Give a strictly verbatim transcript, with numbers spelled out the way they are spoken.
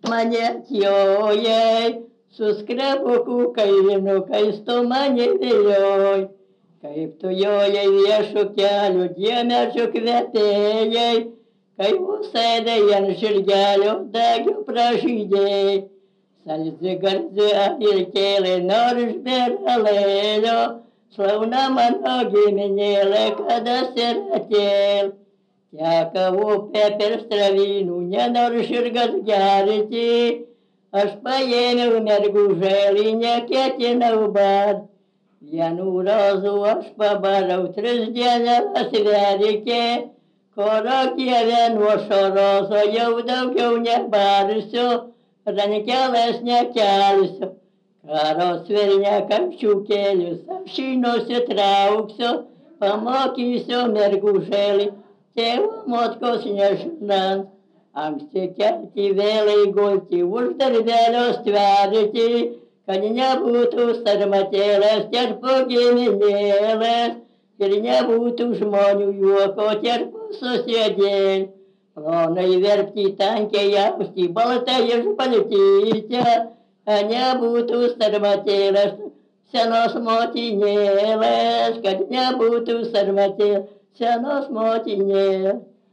Mane jojai, su skrebuku kainukais tu mane vilioj. Kaip tu jojai viešu keliu, diemečiu kvepėjai, kaip užsėdai ant žirgelio dagiu pražydėjai. Salzi garzi apilkėlė nors beralėlio, slauna mano giminėlė, kada siratėl. Teka upė per stravynų, nenors žirgas gerti, aš paėmiau mergužėlį, neketinau bad. Vienų rozų aš pabarau, tris dienas verkė, koro dieve nuo šio rozo jau daugiau nebarsiu, rankelės nekelsiu, karo svirne kamščiukėlius apšinusi trauksiu, pamokysiu mergužėlį, tėvo motkos nežinant, anksti kelti vėlai gulti, už darbelio stverti, kad nebūtų sarmatėlės terpo giminėlės ir nebūtų žmonių juoko terpo susėdėl. Plonai verpti, tankiai jausti, baltai išbaltyti, nebūtų sarmatėlės senos motinėlės, kad nebūtų sarmatėlės senos motinėlės.